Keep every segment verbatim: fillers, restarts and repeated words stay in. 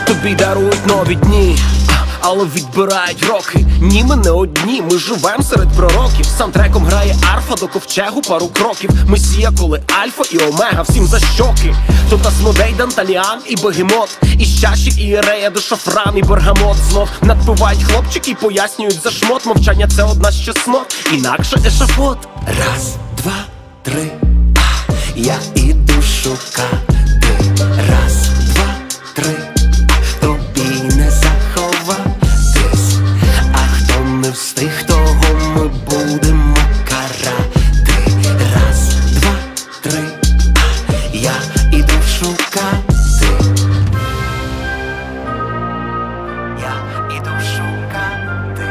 Тобі дарують нові дні, але відбирають роки. Ні, ми не одні, ми живем серед пророків. Саундтреком грає арфа до ковчегу пару кроків. Месія, коли альфа і омега, всім за щоки. Тут Асмодей, Данталіан і Бегемот, і Щаші, і Ірея, до Шафран і Бергамот. Знов надпивають хлопчики і пояснюють за шмот. Мовчання це одна з чеснот, інакше ешафот. Раз, два, три, а, я іду шукати. Раз, два, три, а, тобі не заховатись. А хто не встиг, того ми будемо карати. Раз, два, три, а, я іду шукати. Я іду шукати.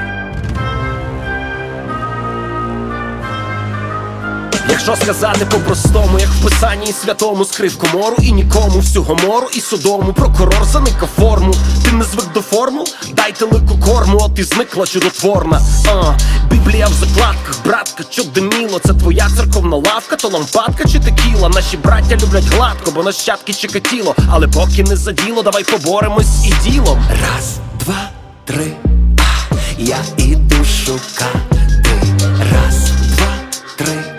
Якщо сказати по-простому, як в писанні святому, скрив комору і нікому всю Гомору і Содому. Прокурор заникав форму, ти не звик до формул? Дайте лику корму, от і зникла чудотворна. а, Біблія в закладках, братка, чо диміло. Це твоя церковна лавка, то лампадка чи текіла? Наші браття люблять гладко, бо нащадки Чикатіло. Але поки не за діло, давай поборемось і ділом. Раз, два, три, а, я іду шукати. Раз, два, три,